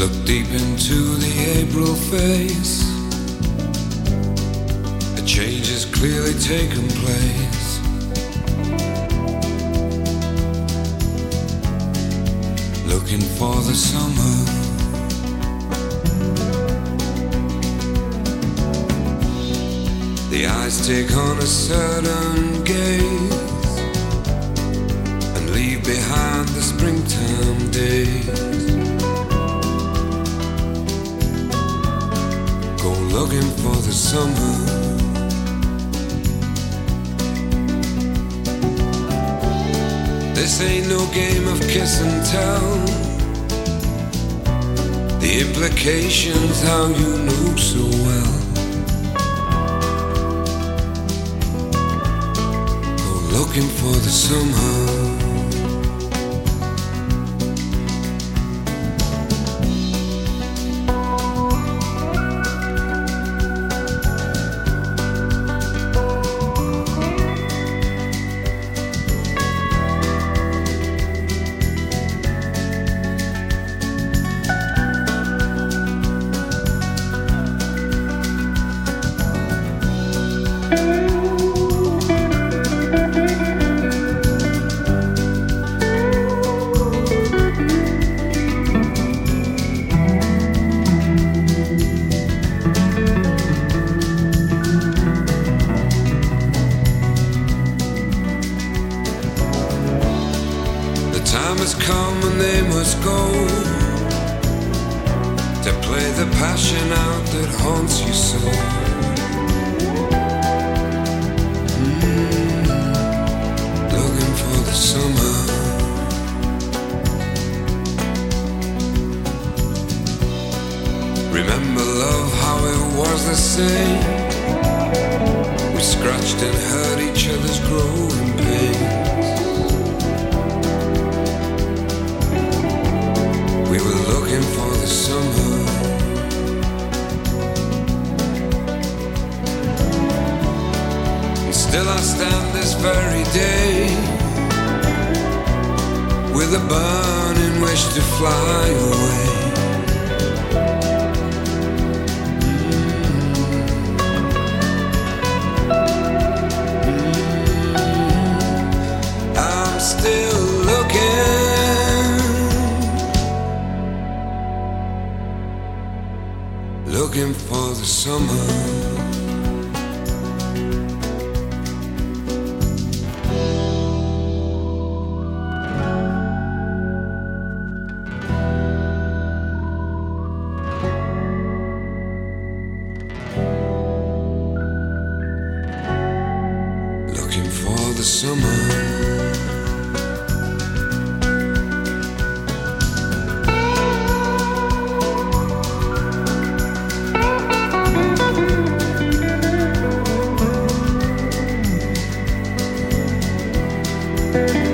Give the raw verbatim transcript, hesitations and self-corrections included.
Look deep into the April face. A change has clearly taken place. Looking for the summer. The eyes take on a certain gaze and leave behind the springtime days. Go looking for the summer. This ain't no game of kiss and tell. The implications how you know so well. Go looking for the summer. Time has come and they must go to play the passion out that haunts you so. Mm, looking for the summer. Remember love, how it was the same. We scratched and hurt each other's growing pains. We were looking for the summer. And still I stand this very day with a burning wish to fly away. Mm-hmm. I'm still looking. Looking for the summer. Looking for the summer. Thank you.